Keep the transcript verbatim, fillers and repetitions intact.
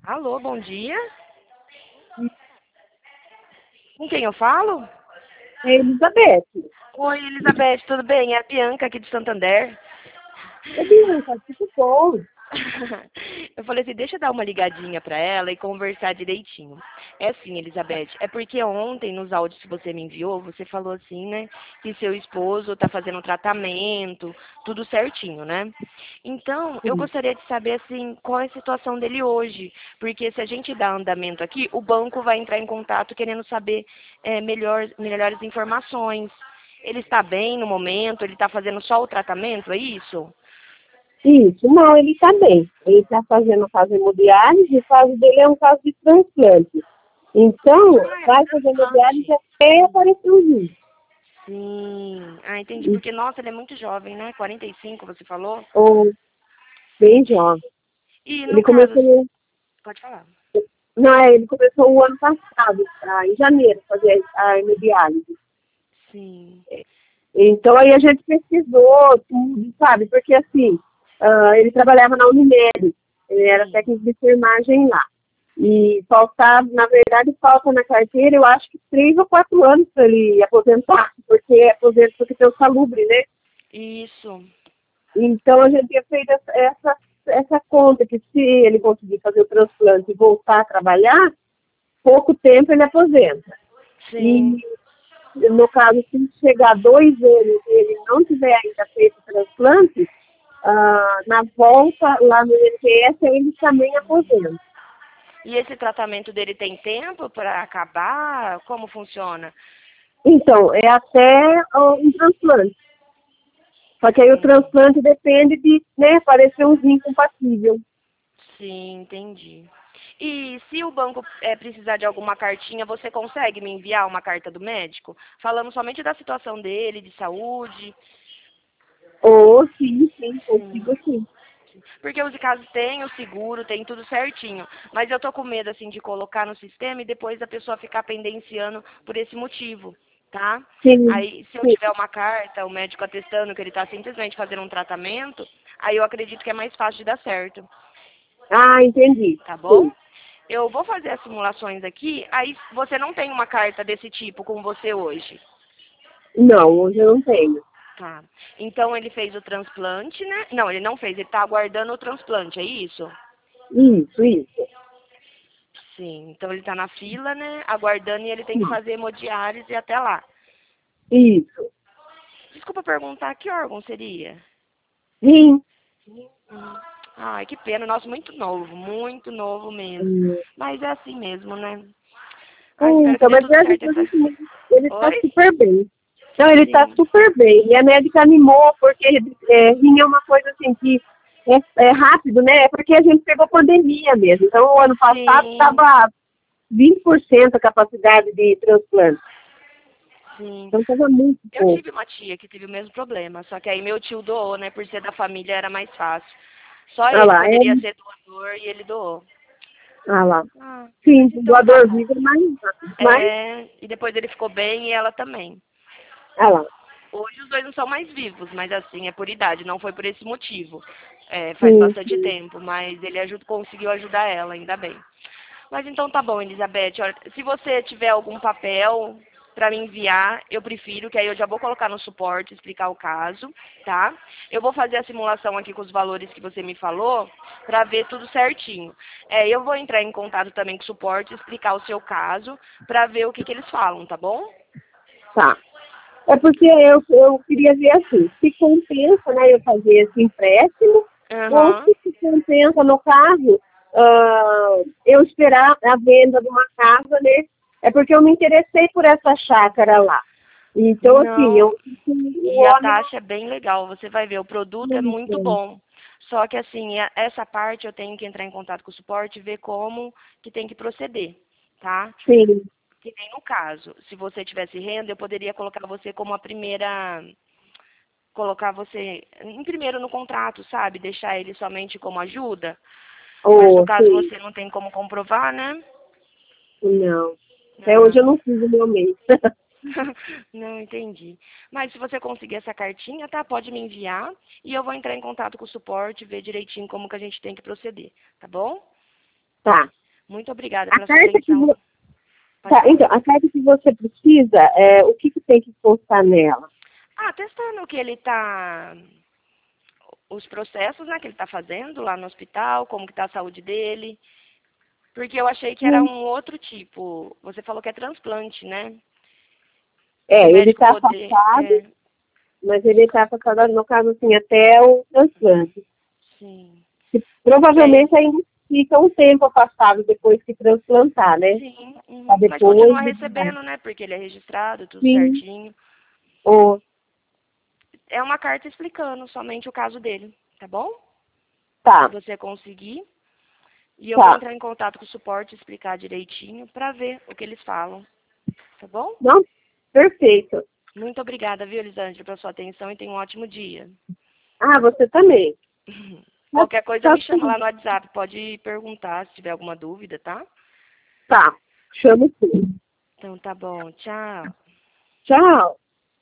Alô, bom dia. Com quem eu falo? É Elizabeth. Oi, Elizabeth, tudo bem? É a Bianca aqui de Santander. Ô, Bianca, tudo bom? Eu falei assim, deixa eu dar uma ligadinha pra ela e conversar direitinho. É assim, Elizabeth, é porque ontem nos áudios que você me enviou, você falou assim, né, que seu esposo tá fazendo um tratamento, tudo certinho, né? Então, eu Sim. gostaria de saber, assim, qual é a situação dele hoje, porque se a gente dá andamento aqui, o banco vai entrar em contato querendo saber é, melhor, melhores informações. Ele está bem no momento? Ele está fazendo só o tratamento, é isso? Isso, não, ele está bem. Ele está fazendo fase hemodiálise, o caso dele é um caso de transplante. Então, Ah, é vai fazer hemodiálise transplante. até aparecer o rim. Sim. Ah, entendi. Porque, nossa, ele é muito jovem, né? quarenta e cinco, você falou? Ou Sim. bem jovem. E no Ele caso, começou, pode falar. não é, ele começou o ano passado, ah, em janeiro, fazer a hemodiálise. Sim. Então aí a gente pesquisou tudo, sabe? Porque assim, ah, ele trabalhava na Unimed, ele era Sim. técnico de enfermagem lá. E faltava, na verdade, falta na carteira, eu acho que três ou quatro anos para ele aposentar, porque é aposenta porque tem o salubre, né? Isso. Então a gente tinha feito essa, essa, essa conta que se ele conseguir fazer o transplante e voltar a trabalhar, pouco tempo ele aposenta. E Sim. no caso, se chegar a dois anos e ele não tiver ainda feito o transplante, ah, na volta lá no I N P S ele também aposenta. E esse tratamento dele tem tempo para acabar? Como funciona? Então, é até ó, um transplante. Só que aí o Sim. transplante depende de né, aparecer um rim compatível. Sim, entendi. E se o banco é, precisar de alguma cartinha, você consegue me enviar uma carta do médico? Falando somente da situação dele, de saúde? Ou sim, sim, consigo Sim. sim. Porque os casos têm o seguro, tem tudo certinho. Mas eu tô com medo, assim, de colocar no sistema e depois a pessoa ficar pendenciando por esse motivo, tá? Sim, Aí, se eu sim. tiver uma carta, o médico atestando que ele tá simplesmente fazendo um tratamento, aí eu acredito que é mais fácil de dar certo, Ah, entendi. tá bom? Sim. Eu vou fazer as simulações aqui, aí você não tem uma carta desse tipo com você hoje. Não, hoje eu não tenho. Tá. Então ele fez o transplante, né? Não, ele não fez, ele tá aguardando o transplante, é isso? Isso, isso. Sim, então ele está na fila, né, aguardando e ele tem que Sim. fazer hemodiálise até lá. Isso. Desculpa perguntar, que órgão seria? Sim. Hum. Ai, que pena, nossa, muito novo, muito novo mesmo. Hum. Mas é assim mesmo, né? Ah, Hum, espero que Então, dê mas tudo graças certo a Deus, essa... assim, ele está Oi? super bem. Não, ele está Sim, super bem. E a médica animou, porque é, rim é uma coisa assim que é, é rápido, né? É porque a gente pegou pandemia mesmo. Então, o ano passado sim, estava vinte por cento a capacidade de transplante. sim. Então, estava muito Eu pouco. tive uma tia que teve o mesmo problema, só que aí meu tio doou, né, por ser da família era mais fácil. Só Olha ele lá, é, poderia ser doador e ele doou. olha lá. Ah, Sim, mas o então tá doador bom. vivo é mais rápido. Mas, É, e depois ele ficou bem e ela também. olha lá. Hoje os dois não são mais vivos, mas assim, é por idade, não foi por esse motivo. É, faz Sim, bastante sim. tempo, mas ele ajuda, conseguiu ajudar ela, ainda bem. Mas então tá bom, Elizabeth. Olha, se você tiver algum papel para me enviar, eu prefiro, que aí eu já vou colocar no suporte, explicar o caso, tá? Eu vou fazer a simulação aqui com os valores que você me falou, para ver tudo certinho. É, eu vou entrar em contato também com o suporte, explicar o seu caso, para ver o que, que eles falam, tá bom? Tá. É porque eu, eu queria ver assim, se compensa, né, eu fazer esse empréstimo, ou Aham. se se compensa, no caso, ah, eu esperar a venda de uma casa, né? É porque eu me interessei por essa chácara lá. Então, assim, Não. eu o E a homem não taxa é bem legal, você vai ver, o produto é não me muito tem. bom. Só que assim, a- essa parte eu tenho que entrar em contato com o suporte e ver como que tem que proceder, tá? Sim, Que nem no caso, se você tivesse renda, eu poderia colocar você como a primeira, colocar você em primeiro no contrato, sabe? Deixar ele somente como ajuda. Mas no ou caso sim, você não tem como comprovar, né? não. Até hoje eu Ah. não fiz o meu mês. Não entendi. Mas se você conseguir essa cartinha, tá? Pode me enviar e eu vou entrar em contato com o suporte, ver direitinho como que a gente tem que proceder, tá bom? Tá. Muito obrigada A pela sua carta que atenção. vo... Pode Tá, falar. então, a carta que você precisa, é, o que, que tem que constar nela? Ah, testando que ele tá... Os processos, né, que ele tá fazendo lá no hospital, como que tá a saúde dele. Porque eu achei que era Sim. um outro tipo. Você falou que é transplante, né? É, O ele médico está poder... afastado, É, mas ele está afastado, no caso, assim, até o transplante. sim. Que E aí... provavelmente ainda fica um tempo afastado depois que transplantar, né? Sim, Pra uhum. Mas depois... continua recebendo, né? Porque ele é registrado, tudo Sim. certinho. Ou, É uma carta explicando somente o caso dele, tá bom? Se tá, você conseguir. E eu vou tá. entrar em contato com o suporte e explicar direitinho para ver o que eles falam, tá bom? Não? Perfeito. Muito obrigada, viu, Elisângela, pela sua atenção e tenha um ótimo dia. Ah, você também. Tá, Qualquer coisa tá, me chama lá no WhatsApp, pode perguntar se tiver alguma dúvida, tá? tá. Chamo sim. Então tá bom, tchau. Tchau.